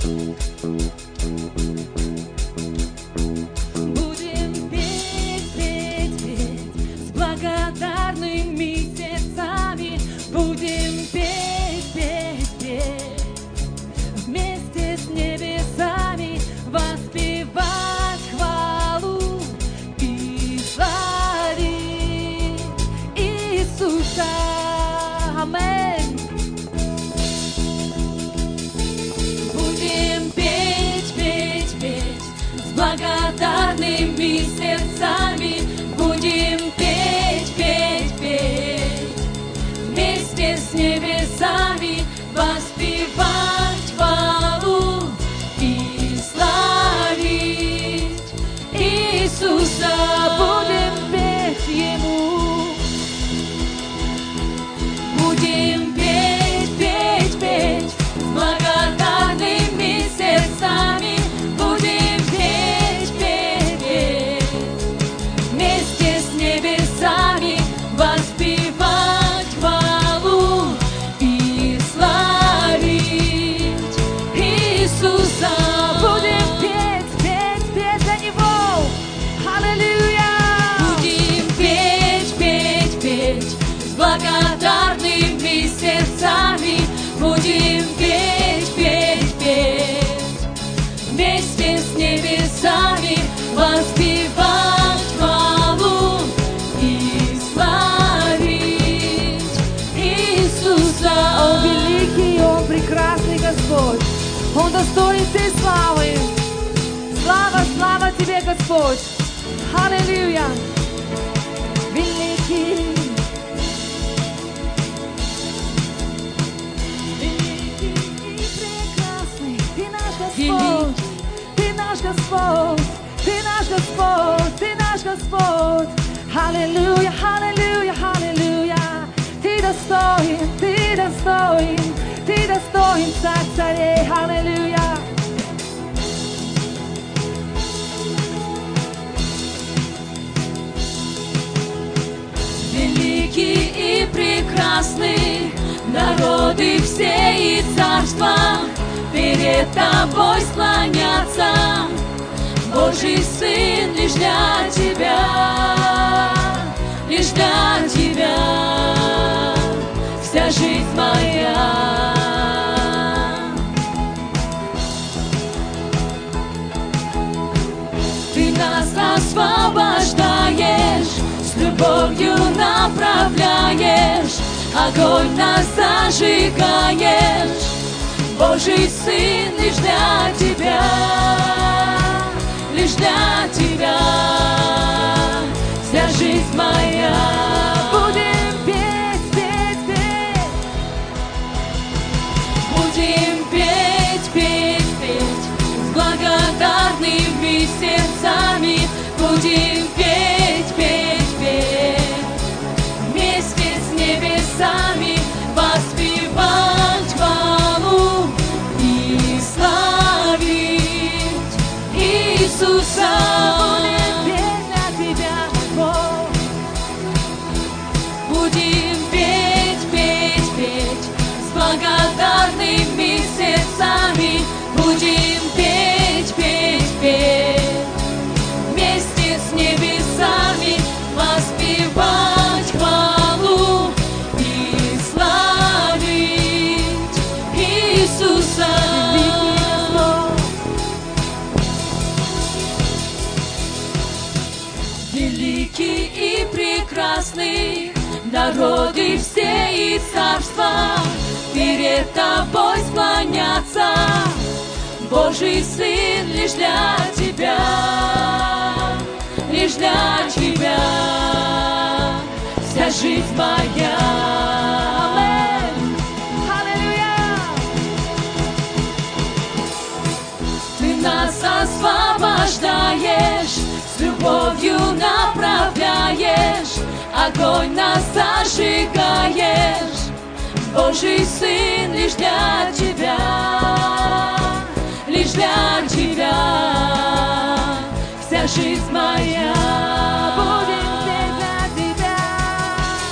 Будем петь, петь, петь с благодарными сердцами. Будем петь, петь, петь вместе с небесами, воспевать хвалу и славить Иисуса. Аминь. Будем петь, петь, петь с благодарными сердцами. Будем петь, петь, петь вместе с небесами, воспевать хвалу и славить Иисуса. Будем петь Ему. Будем петь, петь, петь с благодарными сердцами. Будем петь, петь, петь вместе с небесами, воспевать хвалу и славить Иисуса. Будем петь, петь, петь за Него. Аллилуйя! Будем петь, петь, петь с благодарными сердцами. Будем петь, петь, петь вместе с небесами, воспевать хвалу и славить Иисуса. О, великий, о, прекрасный Господь, Он достоин всей славы. Слава, слава Тебе, Господь. Аллилуйя. Великий, великий и прекрасный Ты наш Господь. Ты наш Господь. Ты наш Господь. Ты наш Господь. Аллилуйя, аллилуйя, аллилуйя. Ты достоин, Ты достоин, Ты достоин, Царь царей. Аллилуйя. Великий и прекрасный, народы все и царства перед Тобой склонятся. Божий Сын, лишь для Тебя, лишь для Тебя вся жизнь моя. Ты нас освобождаешь, с любовью направляешь, огонь нас зажигаешь. Божий Сын, лишь для Тебя, лишь для Тебя вся жизнь моя. Будем петь, петь, петь. Будем петь, петь, петь с благодарными сердцами. Будем петь, петь, петь вместе с небесами, воспевать хвалу и славить Иисуса. Будем петь для Тебя, Бог. Будем петь, петь, петь с благодарными сердцами. Будем петь, петь, петь вместе с небесами, воспевать хвалу и славить Иисуса. Великий и прекрасный, народы все и царства перед Тобой склонятся. Божий Сын, лишь для Тебя, лишь для Тебя вся жизнь моя. Аминь. Аллилуйя. Ты нас освобождаешь, с любовью направляешь, огонь нас зажигаешь. Божий Сын, лишь для Тебя, лишь для Тебя вся жизнь моя. Будем петь для Тебя.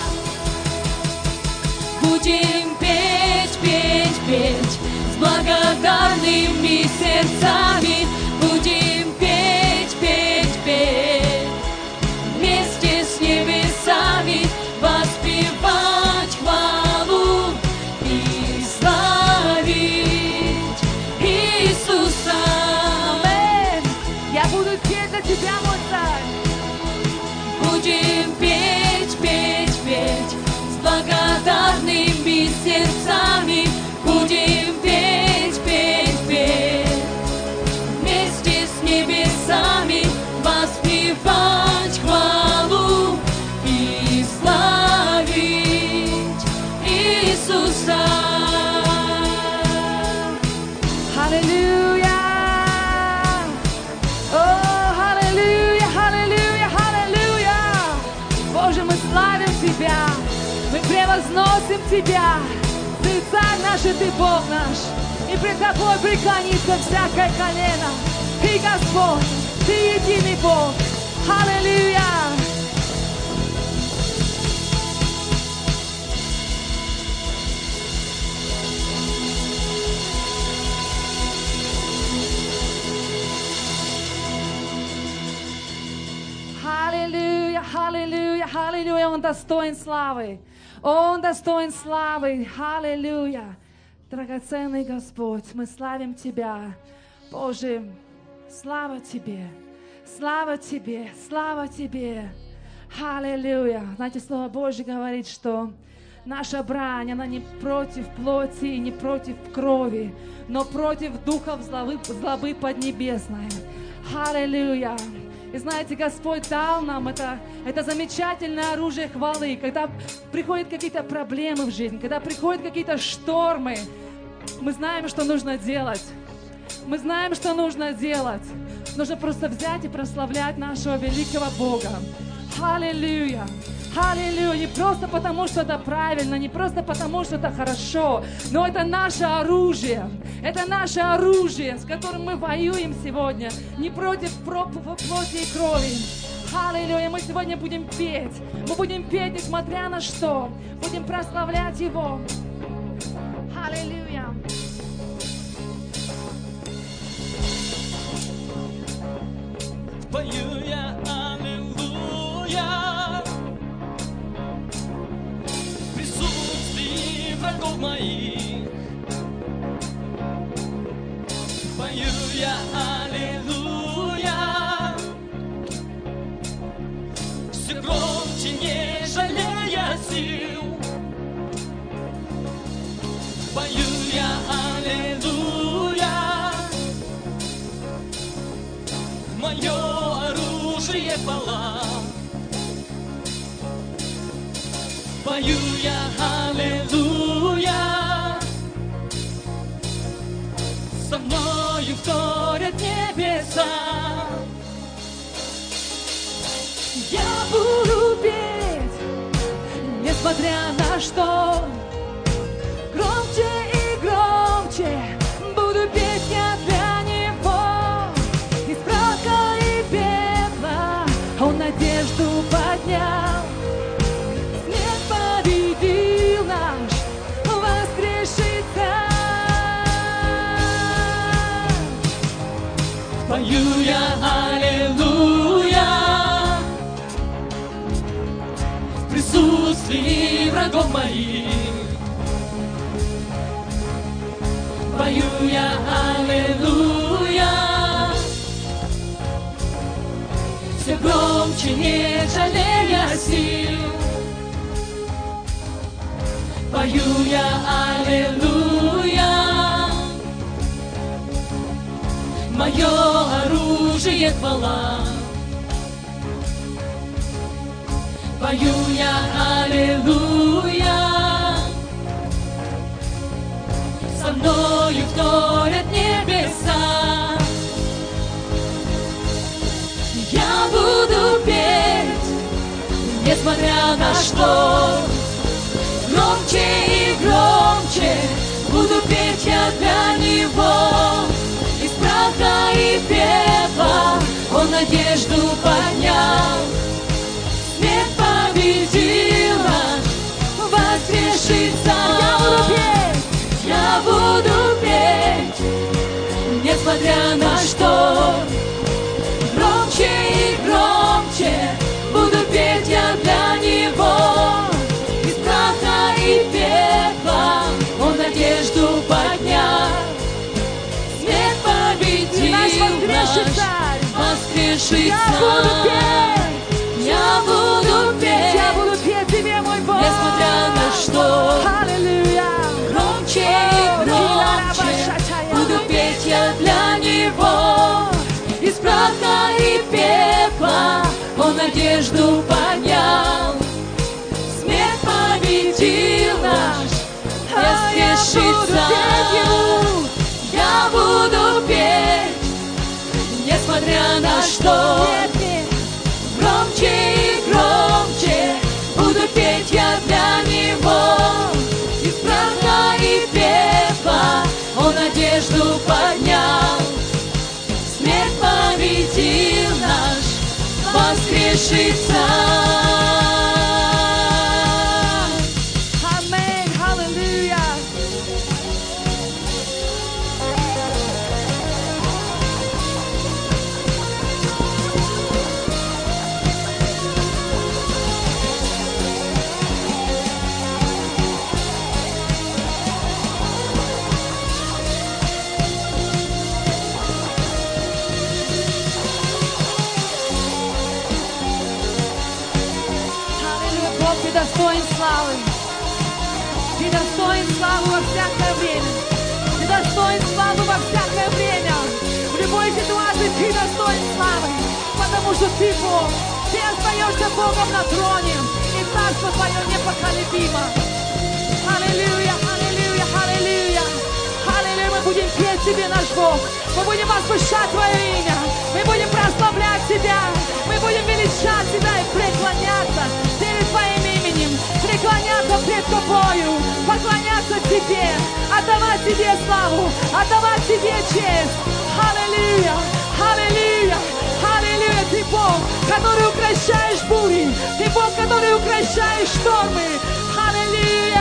Будем петь, петь, петь с благодарностью благодарными сердцами будем петь, петь, петь. Вместе с небесами воспевать хвалу и славить Иисуса. Аминь. Я буду петь для Тебя, мой Царь. Будем петь, петь, петь с благодарными сердцами. Будем петь, петь, петь. Вместе с небесами воспевать хвалу и славить Иисуса. Аллилуйя! О, аллилуйя, аллилуйя, аллилуйя! Боже, мы славим Тебя, мы превозносим Тебя. Ты Царь наш, и Ты Бог наш. И пред Тобой преклонится всякое колено. Ты Господь, Ты единый Бог. Аллилуйя! Аллилуйя, аллилуйя, аллилуйя. Он достоин славы. Он достоин славы. Аллилуйя. Драгоценный Господь, мы славим Тебя. Боже, слава Тебе. Слава Тебе. Слава Тебе. Аллилуйя. Знаете, Слово Божье говорит, что наша брань, она не против плоти, не против крови, но против духов злобы поднебесной. Аллилуйя. И знаете, Господь дал нам это замечательное оружие хвалы. Когда приходят какие-то проблемы в жизни, когда приходят какие-то штормы, мы знаем, что нужно делать. Мы знаем, что нужно делать. Нужно просто взять и прославлять нашего великого Бога. Аллилуйя! Аллилуйя! Не просто потому, что это правильно, не просто потому, что это хорошо, но это наше оружие. Это наше оружие, с которым мы воюем сегодня. Не против плоти и крови. Аллилуйя! Мы сегодня будем петь. Мы будем петь, несмотря на что. Будем прославлять Его. Аллилуйя! Пою я аллилуйя в присутствии врагов моих. Пою я аллилуйя все громче, не жалея сил. Пою я аллилуйя, мое оружие хвала. Пою я аллилуйя, со мною вторят небеса. Я буду петь, несмотря на что. Громче и громче буду петь я для Него. Из праха и пепла Он надежду поднял. Смерть победил наш, воскрешится. Пою я аллилуйя в присутствии врагов моих. Пою я аллилуйя все громче, не жалея сил. Пою я аллилуйя, мое оружие хвала. Пою я аллилуйя, со мною вторят небеса. Я буду петь, несмотря на что. Громче и громче буду петь я для Него. Из праха и пепла Он надежду поднял. Смерть победила, воскрешится. Я буду петь несмотря на что. Громче и громче буду петь я для Него. Из праха и пепла Он надежду поднял. Смерть победил наш воскресший Царь. Я буду петь Тебе, мой Бог, несмотря на что. Громче и громче буду петь я для Него. Из праха и пепла Он надежду поднял. Смерть победил наш воскресший Царь. Я буду петь, несмотря на что. Громче и громче буду петь я для Него. Из праха и пепла Он надежду поднял. Смерть победил наш воскресший Царь. Аминь, аллилуйя. Аллилуйя, Бог, Ты достоин славы. Ты достоин славы во всякое время. Ты достоин славы во всякое время. В любой ситуации Ты достоин славы, потому что Ты Бог. Ты остаешься Богом на троне, и царство Твое непоколебимо. Аллилуйя, аллилуйя, аллилуйя. Аллилуйя, мы будем петь Тебе, наш Бог. Мы будем возвышать Твое имя. Мы будем прославлять Тебя. Мы будем величать Тебя и преклоняться перед Твоим именем. Преклоняться пред Тобою. Поклоняться Тебе. Отдавать Тебе славу. Отдавать Тебе честь. Аллилуйя, аллилуйя, аллилуйя. Ты Бог, который укращаешь бури. Ты Бог, который укращаешь штормы. Аллилуйя.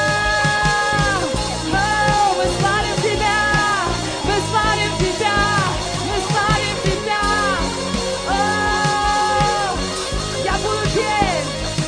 О, мы славим Тебя. Мы славим Тебя. Мы славим Тебя. О, я буду петь.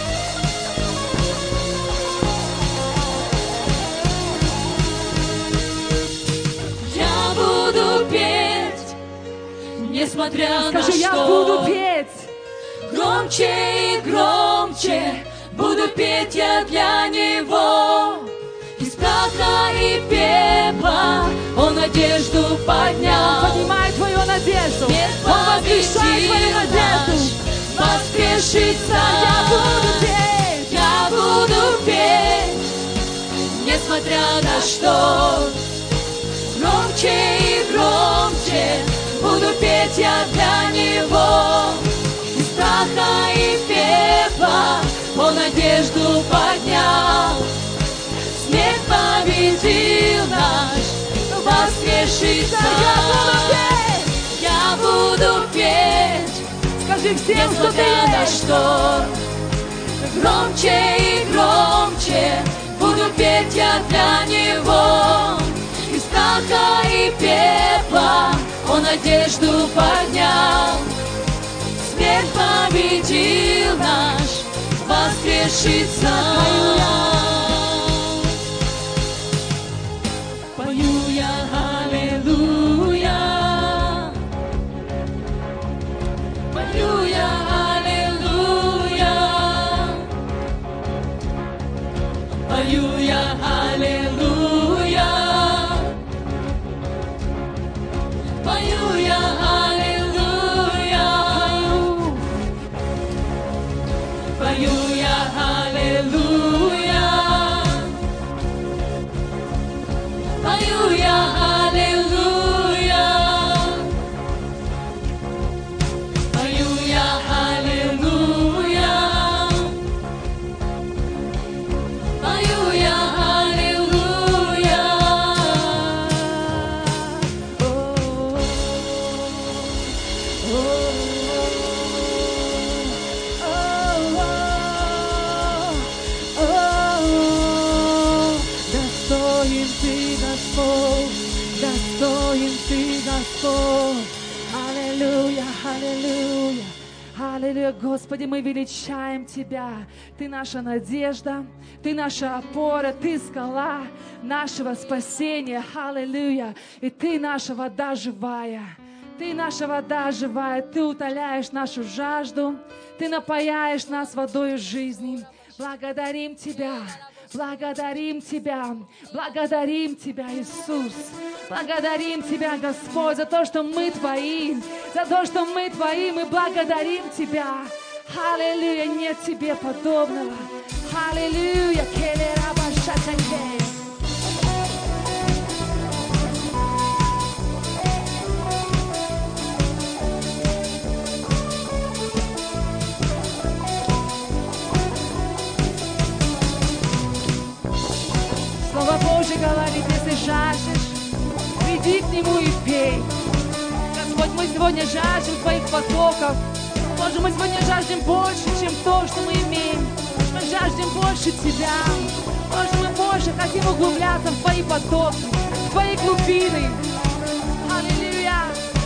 Я буду петь, несмотря на Скажи, что. я буду петь. Громче и громче буду петь я для Него. Из праха и пепла Он надежду поднял. Поднимай твою надежду. Смерть Он воскрешает твою надежду. наш воскресший Царь. Я буду петь. Я буду петь, несмотря на что. Громче и громче буду петь я для Него. Из праха и пепла Он надежду поднял. Смерть победил наш воскресший Царь. Я буду петь, Скажи всем, что ты несмотря на есть. что. Громче и громче буду петь я для Него. Из праха и пепла Он надежду поднял. Смерть победил наш воскресший Царь. Пою я аллилуйя. Пою я аллилуйя. Пою я аллилуйя. Пою я аллилуйя. Пою я аллилуйя. Пою я аллилуйя. Пою я аллилуйя. Пою я аллилуйя. достоин Ты, Господь. Аллилуйя, аллилуйя, аллилуйя. Господи, мы величаем Тебя. Ты наша надежда, Ты наша опора, Ты скала нашего спасения. Аллилуйя. И Ты наша вода живая. Ты наша вода живая. Ты утоляешь нашу жажду. Ты напояешь нас водою жизни. Благодарим Тебя. Благодарим Тебя, благодарим Тебя, Иисус. Благодарим Тебя, Господь, за то, что мы Твои, за то, что мы Твои, мы благодарим Тебя. Аллилуйя, нет Тебе подобного. Аллилуйя, Слово Божье говорит, если жаждешь, приди к Нему и пей. Господь, мы сегодня жаждем Твоих потоков. Боже, мы сегодня жаждем больше, чем то, что мы имеем. Мы жаждем больше Тебя. Боже, мы больше хотим углубляться в Твои потоки, в Твои глубины. Аллилуйя!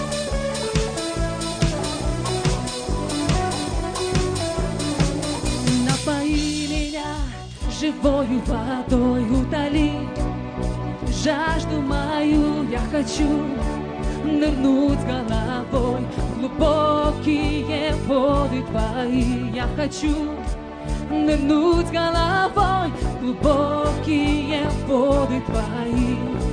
Напои меня живою водой, утоли жажду мою. Я хочу нырнуть головой в глубокие воды Твои. Я хочу нырнуть головой в глубокие воды Твои.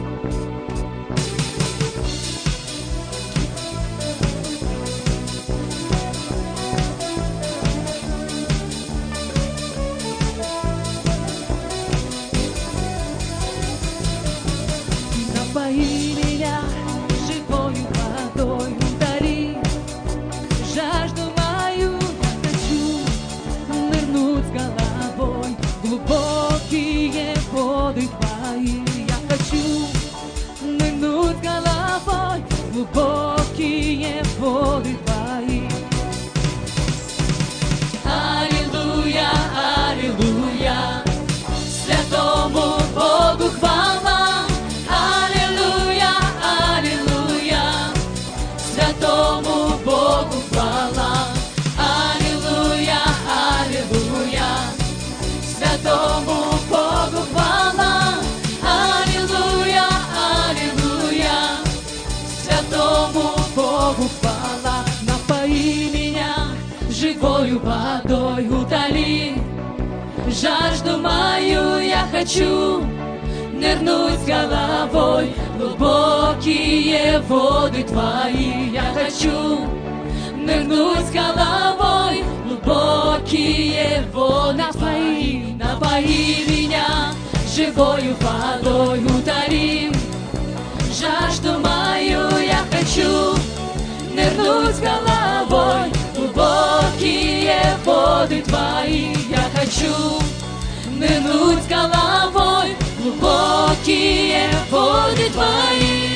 Напои меня живою водой, утоли жажду мою. Я хочу нырнуть головой в глубокие воды Твои. Я хочу нырнуть головой в глубокие воды Твои. Аллилуйя, аллилуйя, святому Богу хвала. Аллилуйя, аллилуйя, святому Богу хвала. Аллилуйя, аллилуйя, святому Богу хвала. Аллилуйя, аллилуйя, святому Богу хвала. Напои меня Живою водой утоли жажду мою. Я хочу нырнуть головой в глубокие воды Твои. Я хочу нырнуть головой в глубокие воды Твои. Напои меня живою водой, утоли жажду мою. Я хочу нырнуть головой в глубокие воды Твои. Я хочу нырнуть головой в глубокие воды Твои.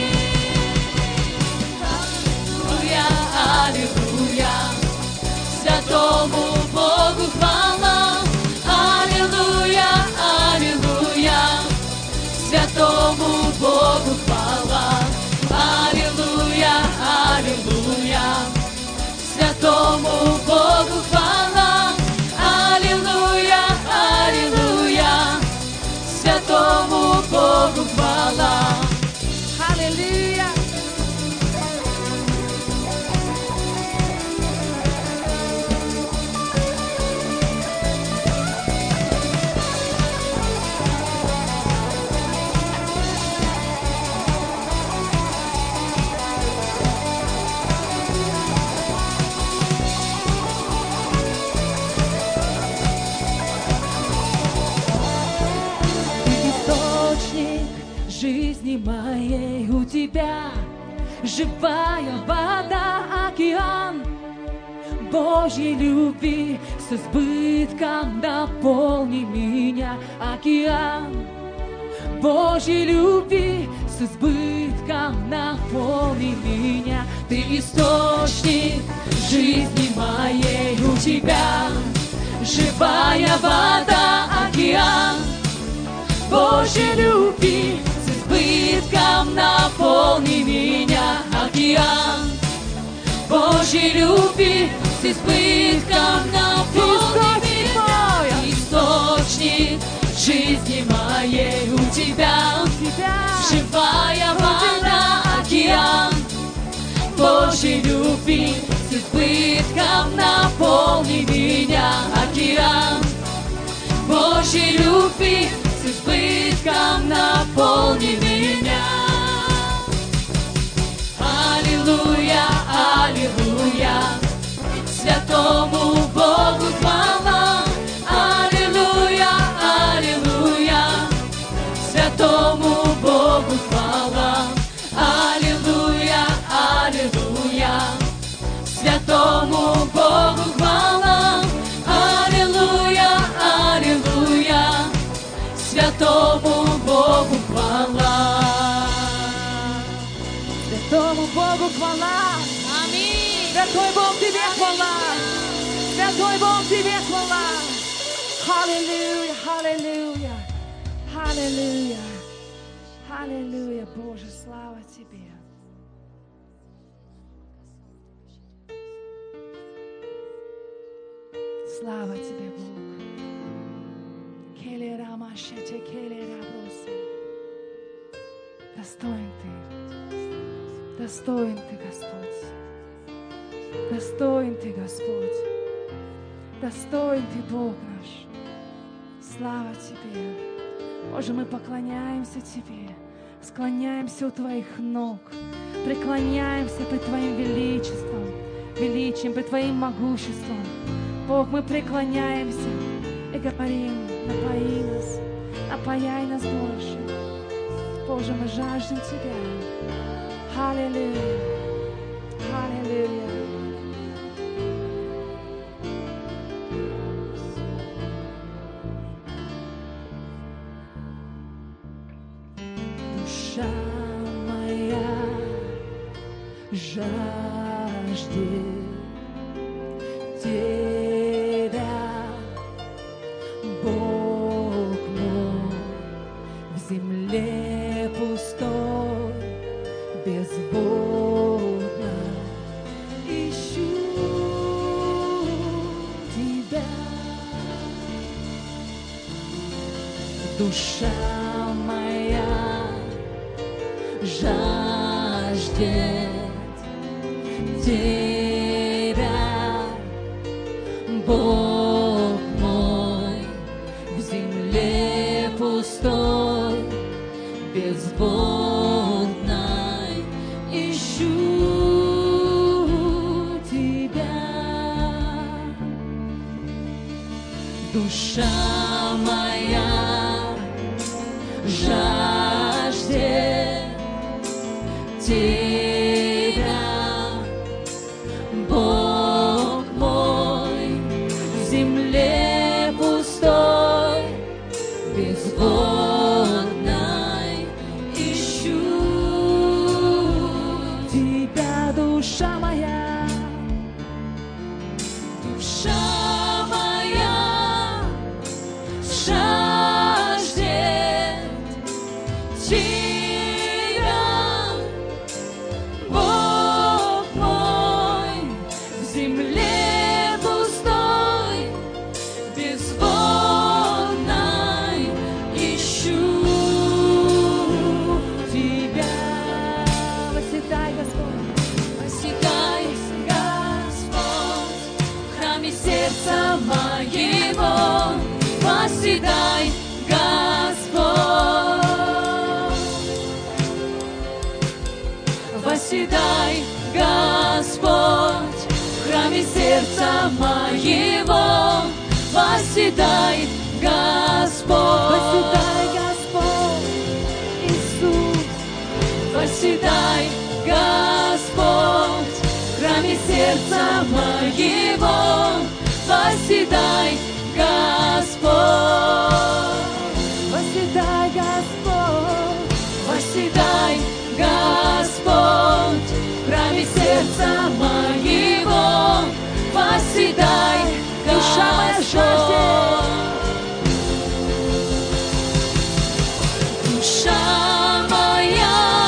Аллилуйя, аллилуйя, святому Богу хвала. Аллилуйя, аллилуйя, святому Богу хвала. Аллилуйя, аллилуйя, святому Богу хвала. Аллилуйя, аллилуйя, святому Богу хвала. Аллилуйя! Жизни моей у Тебя живая вода, океан Божьей любви с избытком. Наполни меня, океан Божьей любви с избытком. Наполни меня. Ты источник жизни моей, у Тебя живая вода, океан Божьей любви с избытком. избытком наполни меня, океан Божьей любви с избытком наполни меня, источник жизни моей у тебя, живая вода, океан Божьей любви с избытком наполни меня, океан Божьей любви с избытком наполни меня. Аллилуйя, аллилуйя, святому Богу хвала. Аллилуйя, аллилуйя, святому Богу хвала. Аллилуйя, аллилуйя, святому Богу хвала. Аллилуйя, аллилуйя, святому Богу хвала. Святому Богу хвала. Аминь. Святой Бог, тебе хвала. Святой Бог, тебе хвала. Аллилуйя, аллилуйя, аллилуйя, аллилуйя, Боже, слава тебе. Слава тебе, Бог. Келера машете, келера броса. Достоин ты. Достоин ты, Господь. Достоин ты, Господь. Достоин ты, Бог наш. Слава тебе. Боже, мы поклоняемся тебе, склоняемся у твоих ног, преклоняемся пред твоим величеством, величием, пред твоим могуществом. Бог, мы преклоняемся и говорим: напои нас, напояй нас больше. Боже, мы жаждем тебя. Аллилуйя, аллилуйя. Душа моя жаждет тебя, Бог мой, в земле пустой, безводной ищу тебя. Душа моя жаждет тебя, Бог мой, в земле пустой, безводной ищу тебя. Душа моя жаждет тебя, Бог мой, в земле пустой, безводной ищу тебя. Душа моя, душа моя жаждет тебя, Бог мой, в земле пустой, безводной ищу тебя. Восседай, Господь, восседай, Господь, в храме сердца моего, восседай, Господь. Восседай, Господь, в храме сердца моего, восседай, Господь. Восседай, Господь, Иисус. Восседай, Господь, в храме сердца моего, восседай, Господь. Восседай, Господь, восседай, Господь, в храме сердца моего, восседай, душа моя жаждет. Душа моя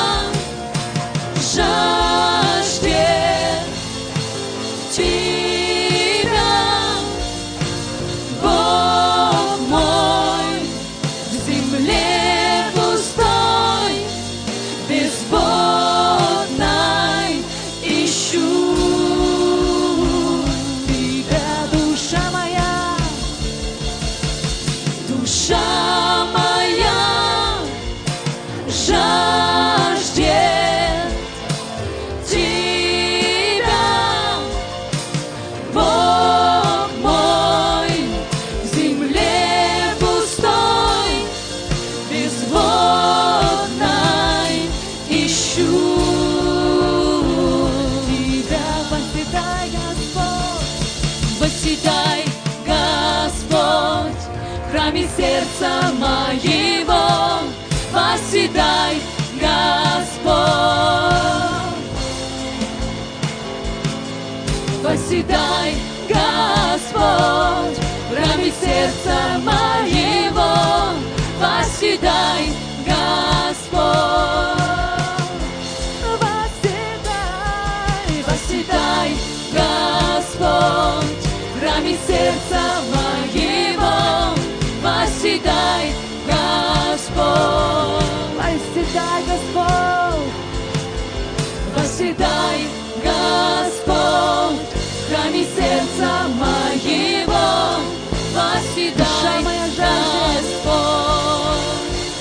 храме сердца моего восседай, Господь. Восседай, Господь, в храме сердца моего восседай, Господь. Восседай, Восседай, Господь, в храме сердца моего восседай, Господь. восседай, Господь. Восседай, Господь, в храме сердца моего восседай, Господь.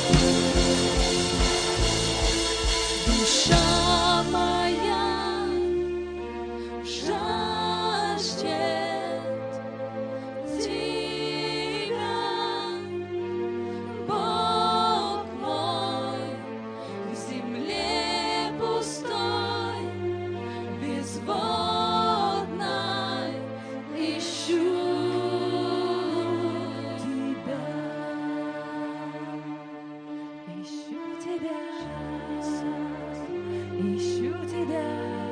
Душа моя жаждет Тебя, Бог мой, в земле пустой, безводной ищу Тебя. Ищу тебя, ищу тебя.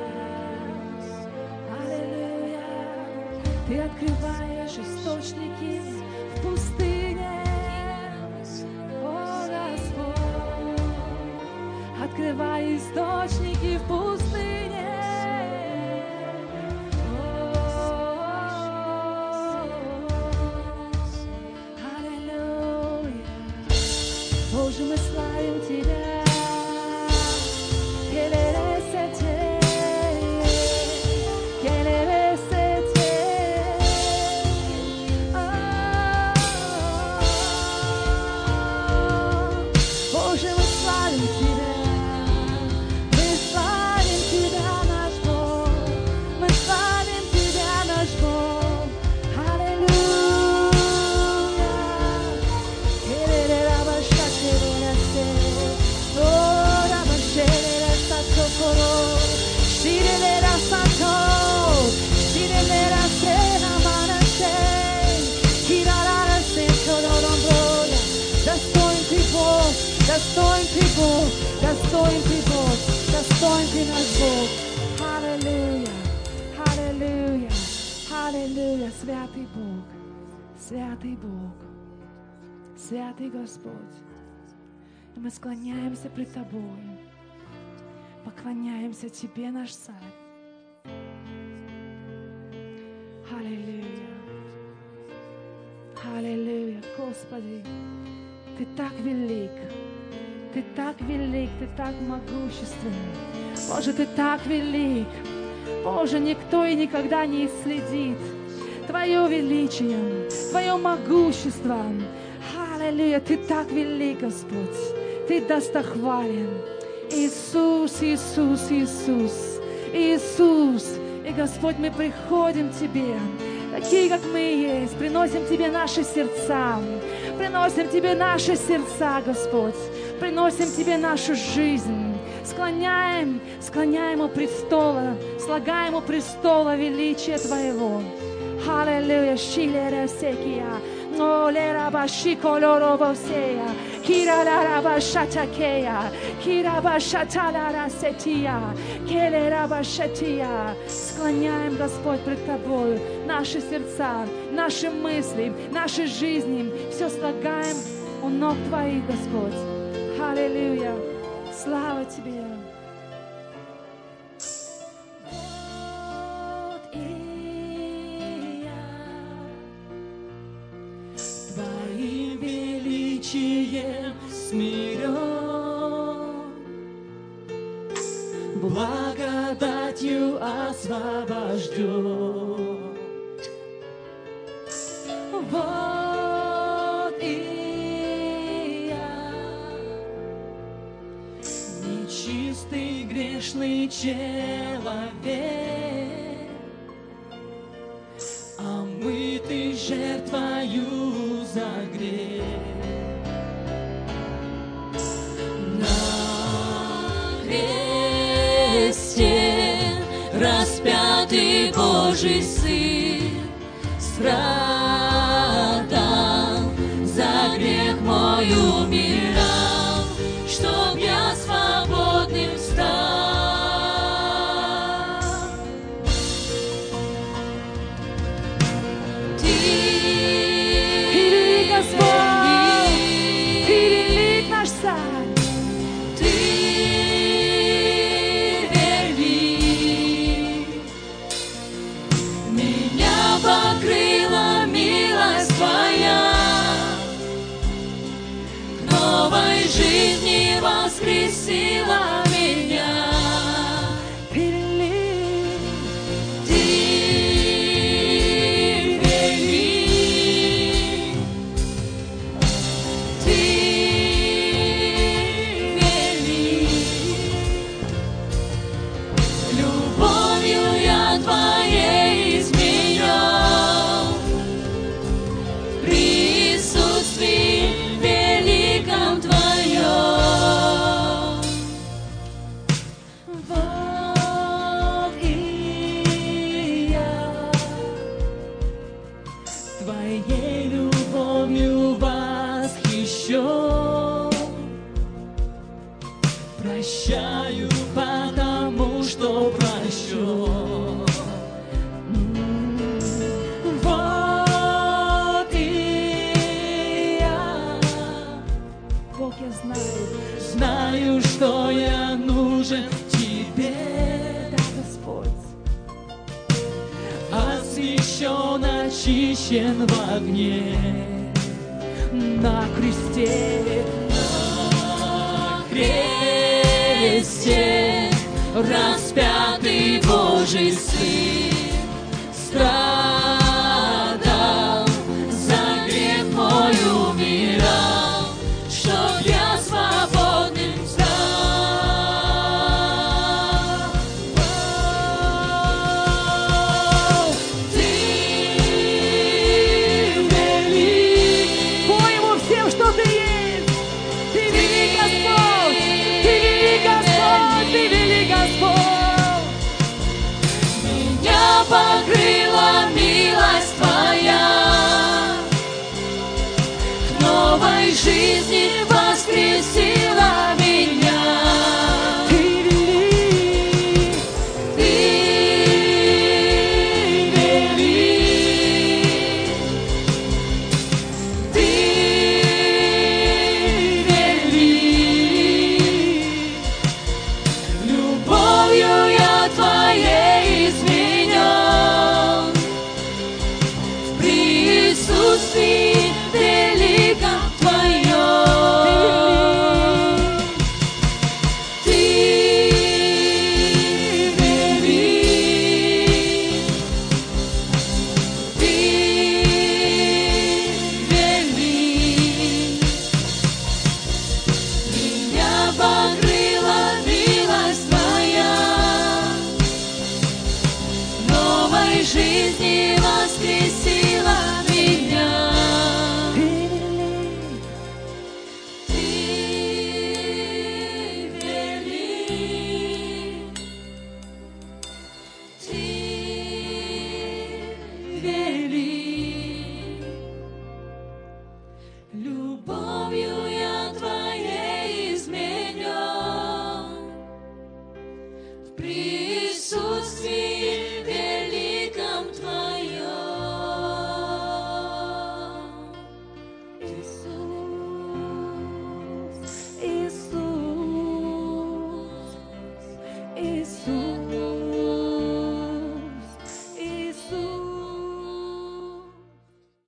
Аллилуйя. Ты открываешь источники в пустыне. О, Господь, открывай источники в пустыне. Аллилуйя. Боже, мы славим Тебя. Боже, мы славим Тебя. Мы славим Тебя, наш Бог. Мы славим Тебя, наш Бог. Аллилуйя. Достоин Ты, Бог, достоин Ты, Бог, достоин Ты, наш Бог. Аллилуйя, аллилуйя, аллилуйя, святый Бог, святый Бог, святый Господь. И мы склоняемся пред Тобой, поклоняемся Тебе, наш Царь. Аллилуйя, аллилуйя, Господи, Ты так велик, Ты так велик, Ты так могущественный. Боже, Ты так велик. Боже, никто и никогда не исследит Твое величие, Твое могущество. Аллилуйя, Ты так велик, Господь. Ты достохвален. Иисус, Иисус, Иисус, Иисус. И, Господь, мы приходим к Тебе, такие, как мы есть, приносим Тебе наши сердца. Приносим Тебе наши сердца, Господь. Приносим Тебе нашу жизнь. Склоняем у престола, слагаем у престола величия Твоего. Аллилуйя. Шилера секия. Олера баши колоробосея. Кира башатакея. Кира башаталара сетия. Келера башатия. Склоняем, Господь, пред Тобою наши сердца, наши мысли, наши жизни. Все слагаем у ног Твоих, Господь. Аллилуйя. Слава Тебе. Вот и я Твоим величием смирен, благодатью освобожден. Вот и я, нечистый, грешный человек, омытый жертвою за грех. На кресте распятый Божий Сын страдал за воскресила меня. Ты велик, Ты велик, Ты велик. Любовью я Твоей изменен, в присутствии великом Твоем. Вот и я Твоей любовью восхищен. Прощаю, потому что прощен. Вот и я. Бог, я знаю, что я нужен Тебе, да, Господь. Освящен, очищен в огне, на кресте, распятый Божий Сын страдал, за грех мой умирал, чтоб я свободным стал. Ты велик, пой ему всем, что ты есть. Ты велик, Господь, ты велик, Господь, ты велик, Господь. меня покрыла милость Твоя, к новой жизни воскресила меня. Ты велик, Ты велик, Ты велик. Любовью я Твоей изменен, в присутствии великом Твоем. Ты велик, Ты велик. Меня покрыла милость Твоя, новой жизни воскресила меня. ты велик, Ты велик, любовью я Твоей изменен, в